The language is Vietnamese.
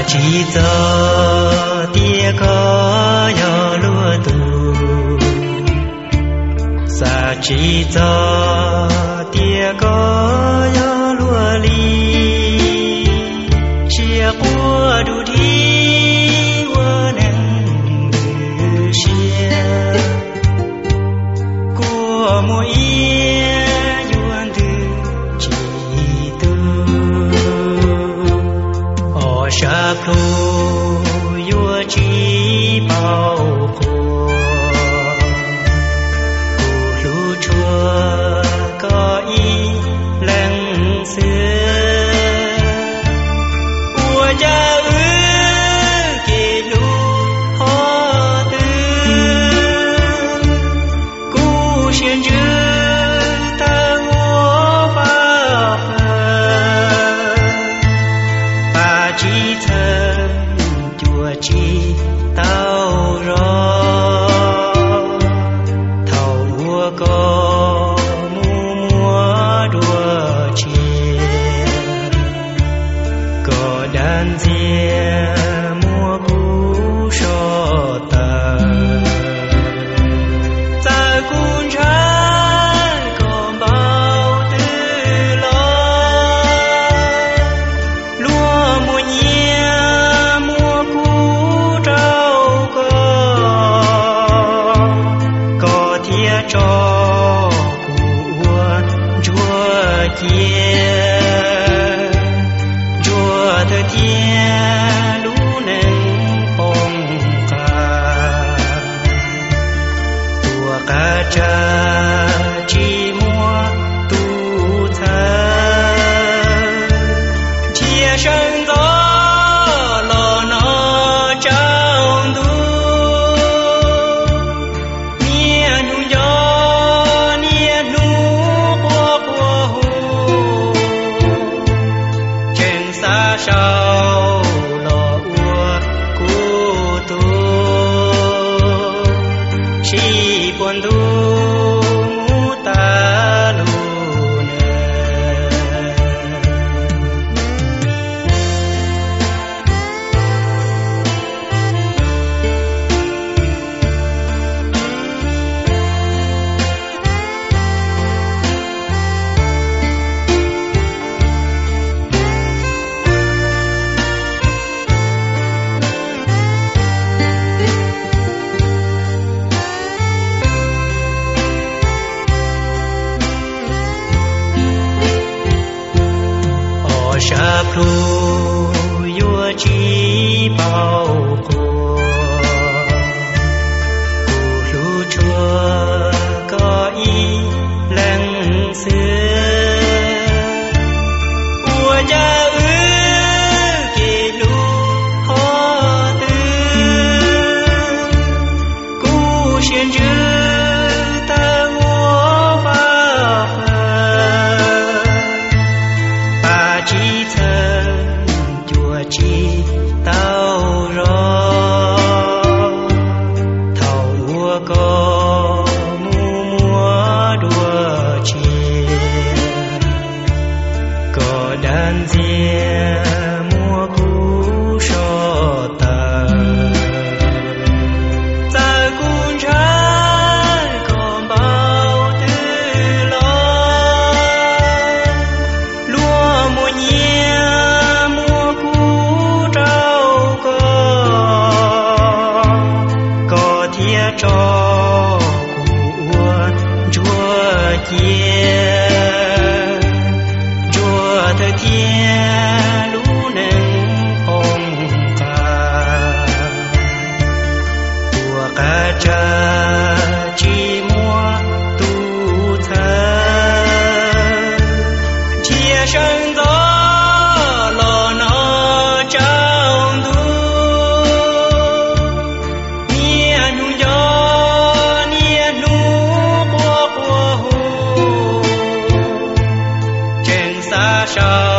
chỉ cho tia có yo lúa tu sa chỉ cho tia có yo lúa li chia qua đủ đi qua nắng mưa chia qua mỗi yuan từ chỉ tu ở sa phu yua chỉ bao khổ lu chua có ý lăng xưa ua cha ư kỳ lu ho tư cu xiên chư ta ngô ba ba chỉ thân chùa chỉ tao rõ thầu mua có mua đua chia có đàn dìa mua cú so tờ ta cũng chẳng còn bao tư lo lúa mua nhia mua cú trâu có thia cho của chúa kia chúa thơ thiên lũ nâng bông ca tua ca cha chỉ mua tu thơ chia sân gió lò nó trong tu nia nu gió nia nu qua hồ trên xa sau lò ua cu tu chỉ buồn tu mu ta lu sa phu yua chỉ bao khổ lu chua có ý lăng xưa ua cha ư kỳ lu ho tư cu xiên chư ta ngô ba chỉ thân chùa chỉ tao rõ thầu mua có mua đua chia có đàn dìa mua cú so tờ ta cũng chẳng còn bao tư lo lúa mua nhia mua cú trâu có thia cho của chúa kia chúa thơ thiên lũ nâng bông ca của ca cha chỉ mua tu thơ chia sân gió lò nó trong tu nia nu gió nia nu qua hồ trên xa xa